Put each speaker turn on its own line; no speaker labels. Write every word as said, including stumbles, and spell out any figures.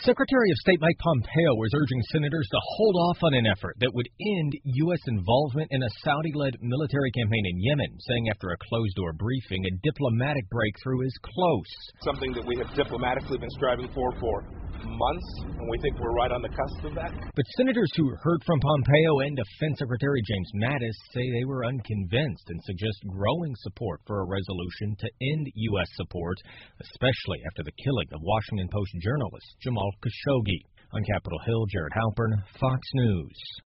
Secretary of State Mike Pompeo is urging senators to hold off on an effort that would end U S involvement in a Saudi-led military campaign in Yemen, saying after a closed-door briefing, a diplomatic breakthrough is close.
Something that we have diplomatically been striving for for months, and we think we're right on the cusp of that.
But senators who heard from Pompeo and Defense Secretary James Mattis say they were unconvinced and suggest growing support for a resolution to end U S support, especially after the killing of Washington Post journalist Jamal Khashoggi. On Capitol Hill, Jared Halpern, Fox News.